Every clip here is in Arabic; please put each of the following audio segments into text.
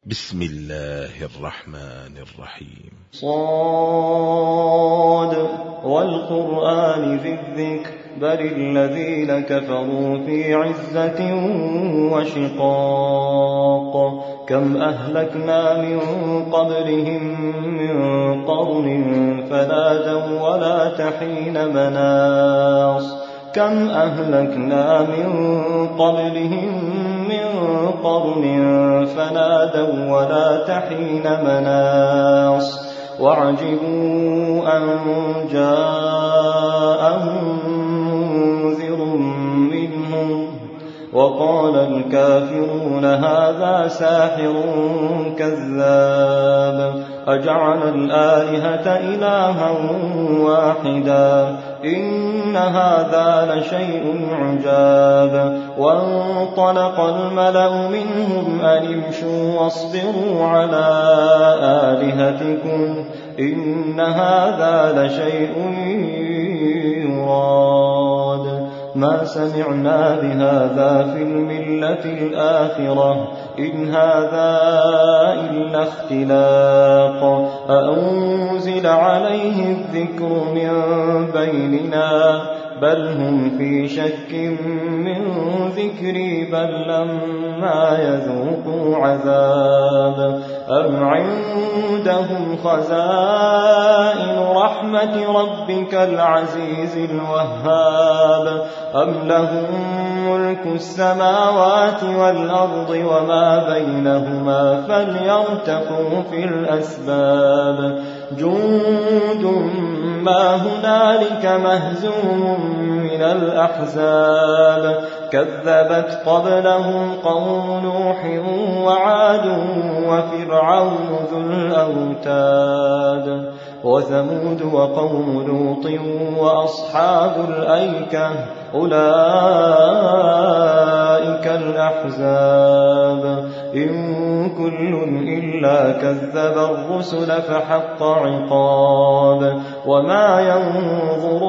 بسم الله الرحمن الرحيم. صاد والقرآن ذي الذكر بل الذين كفروا في عزة وشقاق كم أهلكنا من قبلهم من قرن فنادوا ولا تحين مناص كم أهلكنا من قبلهم من قرن فنادوا ولا تحين مناص وعجبوا أن جاءهم منذر منهم وقال الكافرون هذا ساحر كذاب أجعل الآلهة إلها واحدا إن هذا لشيء عجاب وانطلق الملأ منهم أن امشوا واصبروا على آلهتكم إن هذا لشيء يراد ما سمعنا بهذا في الملة الآخرة إن هذا إلا اختلاق أأنزل عليه الذكر من بيننا بل هم في شك من ذكري بل لما يذوقوا عذاب أم عندهم خزائن رحمة ربك العزيز الوهاب أم لهم ملك السماوات والأرض وما بينهما فليرتقوا في الأسباب جند ما هنالك مهزوم من الأحزاب كذبت قبلهم قوم نوح وعاد وفرعون ذو الأوتاد وثمود وقوم لوط وأصحاب الأيكة أولئك الأحزاب إن كل إلا كذب الرسل فحق عقاب وما ينظر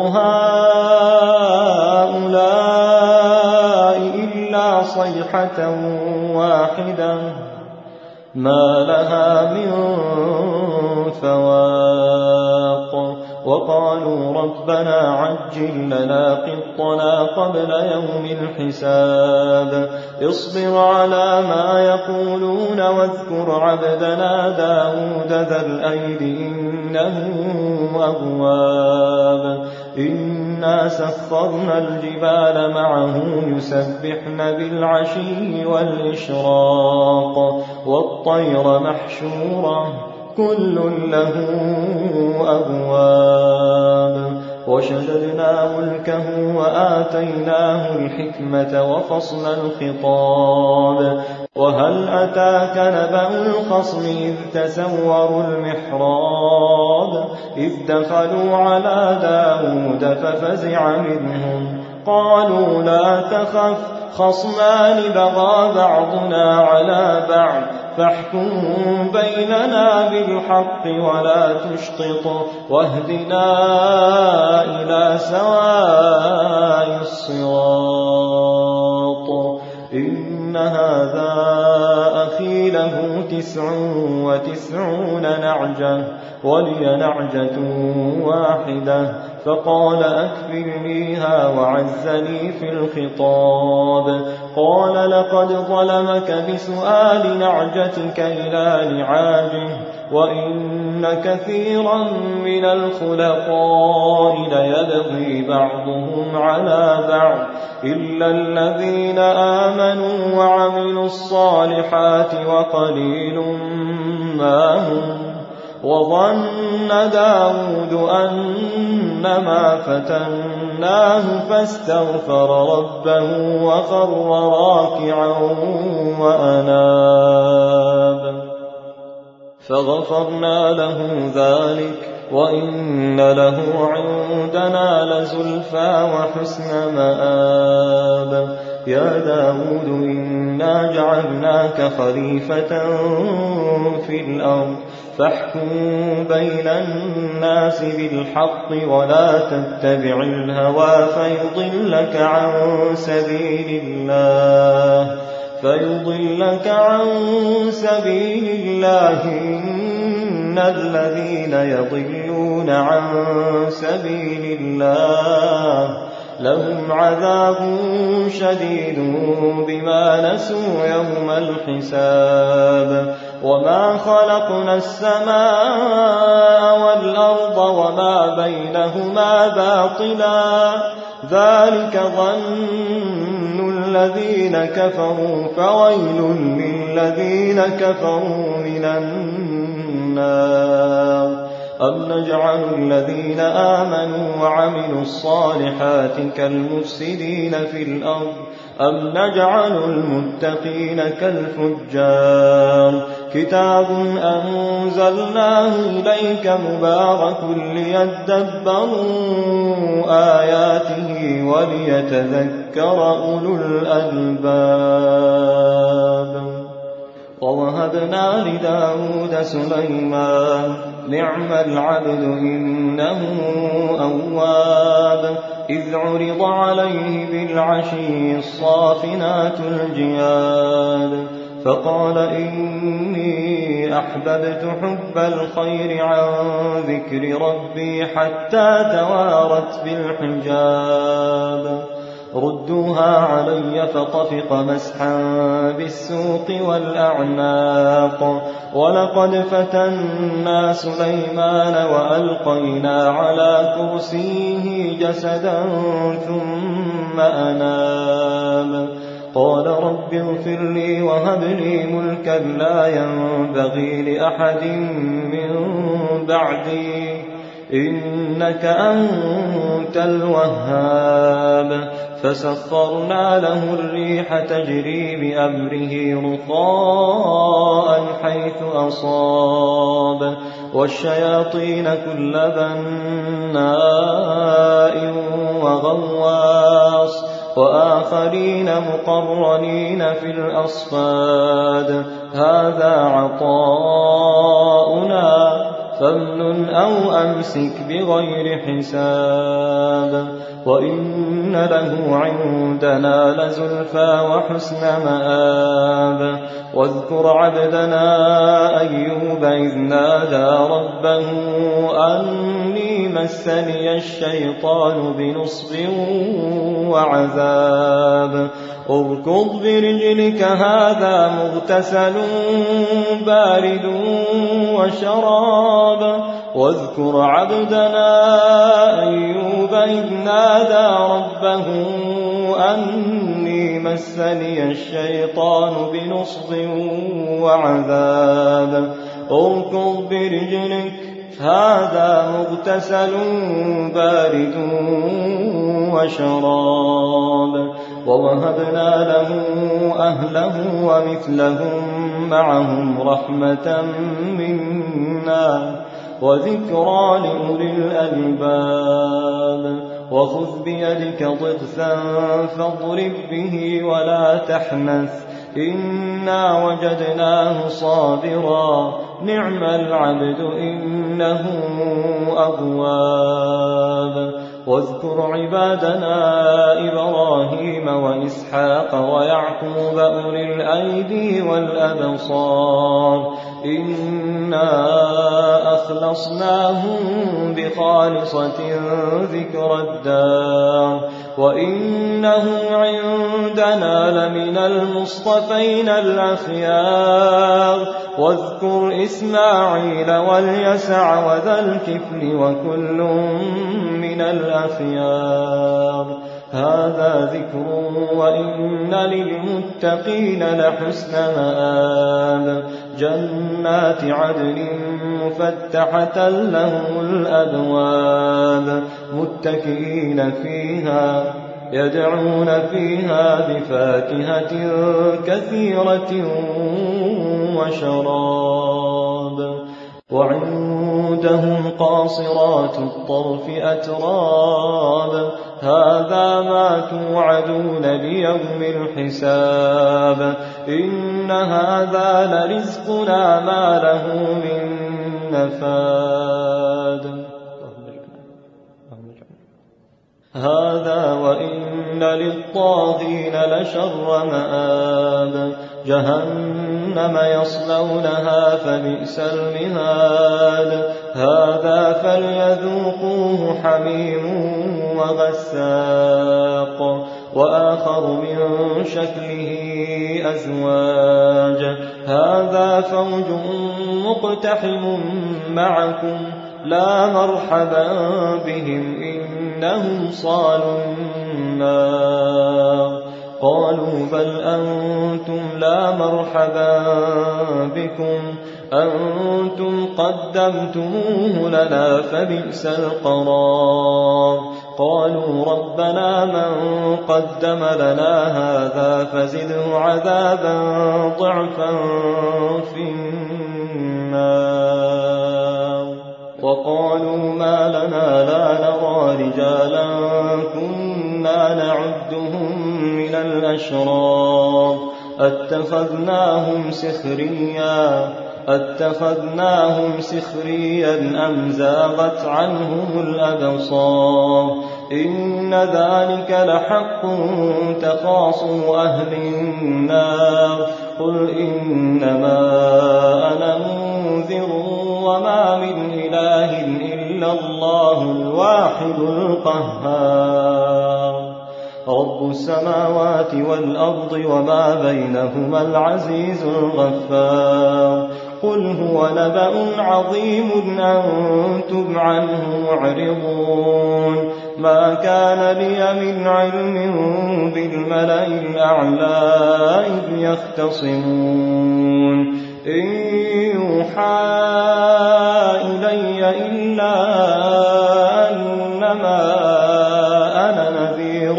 هؤلاء إلا صيحة واحدة ما لها من فواق وقالوا ربنا عجل لنا قطنا قبل يوم الحساب اصبر على ما يقولون واذكر عبدنا داود ذا الأيد إنه أواب إنا سخرنا الجبال معه يسبحن بالعشي والإشراق والطير محشورة كل له أبواب وشددنا ملكه وآتيناه الحكمة وفصل الخطاب وهل أتاك نبأ الخصم إذ تسوروا المحراب إذ دخلوا على داود ففزع منهم قالوا لا تخف خصمان بغى بعضنا على بعض فاحكم بيننا بالحق ولا تشطط واهدنا إلى سواء الصراط إن هذا أخي له 99 نعجة ولي نعجة واحدة فقال أكفلنيها وعزني في الخطاب قال لقد ظلمك بسؤال نعجتك إلى نعاجه وإن كثيرا من الخلقاء ليبغي بعضهم على بعض إلا الذين آمنوا وعملوا الصالحات وقليل ما هم وظن داود أنما فتناه فاستغفر ربه وخر راكعا وأناب فغفرنا له ذلك وإن له عندنا لزلفى وحسن مآب يا داود إنا جعلناك خليفة في الأرض فاحكم بين الناس بالحق ولا تتبع الهوى فيضلك عن سبيل الله فيضلك عن سبيل الله. إن الذين يضلون عن سبيل الله لهم عذاب شديد بما نسوا يوم الحساب. وما خلقنا السماء والأرض وما بينهما باطلا ذلك ظن الذين كفروا فويل للذين كفروا من النار. أم نجعل الذين آمنوا وعملوا الصالحات كالمفسدين في الأرض أم نجعل المتقين كالفجار. كتاب أنزلناه إليك مبارك ليدبروا آياته وليتذكر أولو الألباب. ووهبنا لداود سليمان نعم العبد إنه أواب. إذ عرض عليه بالعشي الصافنات الجياد فقال إني أحببت حب الخير عن ذكر ربي حتى توارت بالحجاب. ردوها علي فطفق مسحا بالسوق والأعناق. ولقد فتنا سليمان وألقينا على كرسيه جسدا ثم أناب. قال رب اغفر لي وهب لي ملكا لا ينبغي لأحد من بعدي إنك أنت الوهاب. فسخرنا له الريح تجري بأمره رخاء حيث أصاب والشياطين كل بناء وغواص وآخرين مقرنين في الأصفاد. هذا عطاؤنا فامنن أو أمسك بغير حساب. وإن له عندنا لزلفى وحسن مآب. واذكر عبدنا أيوب إذ نادى ربه أني مسني الشيطان بنصب وعذاب. اركض برجلك هذا مغتسل بارد وشراب. واذكر عبدنا أيوب إذ نادى ربه أني مسني الشيطان بنصب وعذاب. اركض برجلك هذا مغتسل بارد وشراب. ووهبنا له أهله ومثلهم معهم رحمة منا وذكرى لأولي الألباب. وخذ بيدك ضغثا فاضرب به ولا تحنث إنا وجدناه صابرا نعم العبد إنه أواب. واذكر عبادنا إبراهيم وإسحاق ويعقوب أولي الأيدي والأبصار إنا أخلصناهم بخالصة ذكر الدار وإنهم عندنا لمن المصطفين الأخيار. واذكر إسماعيل واليسع وذا الكفل وكل من الأخيار. هذا ذكر وإن للمتقين لحسن مآب. جنات عدن مفتحة لهم الأبواب متكئين فيها يدعون فيها بفاكهة كثيرة وشراب. وعندهم قاصرات الطرف أتراب. هذا ما توعدون ليوم الحساب. إن هذا لرزقنا ما له من نفاد. هذا وإن للطاغين لشر مآب جهنم يصلونها فبئس المهاد هذا فليذوقوه حميم وغساق وآخر من شكله أزواج هذا فوج مقتحم معكم لا مرحبا بهم إنهم صالوا النار قالوا بل أنتم لا مرحبا بكم أنتم قدمتموه لنا فبئس القرار قالوا ربنا من قدم لنا هذا فزده عذابا ضعفا في النار وقالوا ما لنا لا نرى رجالا كنا نعدهم من الأشرار أتخذناهم سخريا أم زاغت عنهم الأبصار إن ذلك لحق تخاصم أهل النار قل إنما أنا منذر وما من إله إلا الله الواحد القهار رب السماوات والأرض وما بينهما العزيز الغفار قل هو نبأ عظيم أنتم عنه معرضون ما كان لي من علم بالملأ الأعلى إذ يختصمون إن يوحى إلي إلا أنما أنا نذير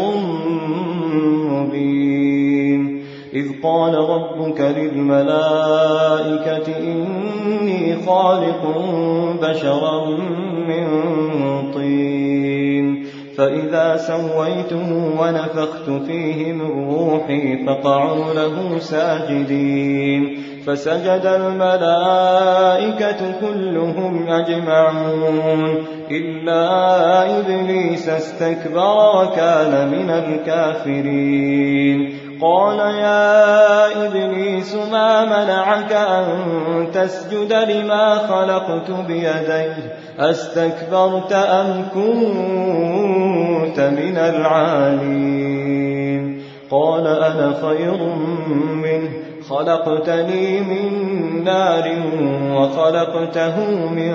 مبين إذ قال ربك للملائكة إني خالق بشرا من طين فإذا سويته ونفخت فيه من روحي فقعوا له ساجدين فسجد الملائكة كلهم أجمعون إلا إبليس استكبر وكان من الكافرين قال يا إبليس ما منعك أن تسجد لما خلقت بيدي أستكبرت أم كنت من العالين قال أنا خير منه خلقتني من نار وخلقته من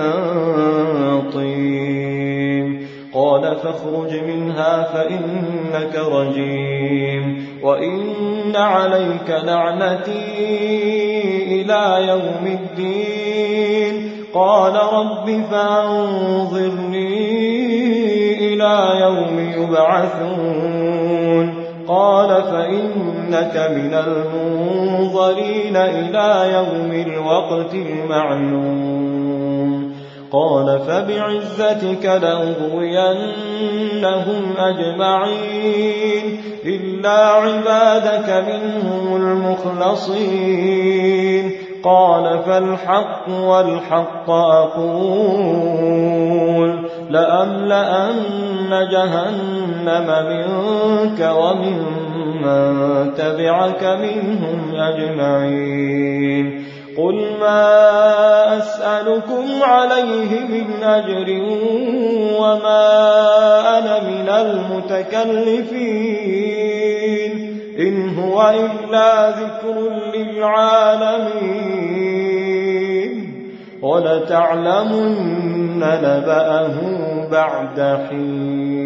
طين قال فاخرج منها فإنك رجيم وإن عليك لعنتي إلى يوم الدين قال رب فانظرني إلى يوم يبعثون قال فإنك من المنظرين إلى يوم الوقت المعلوم قال فبعزتك لأغوينهم أجمعين إلا عبادك منهم المخلصين قال فالحق والحق أقول لأملأن جهنم منك وممن تبعك منهم أجمعين قل ما أسألكم عليه من أجر وما أنا من المتكلفين إن هو إلا ذكر للعالمين ولتعلمن نبأه بعد حين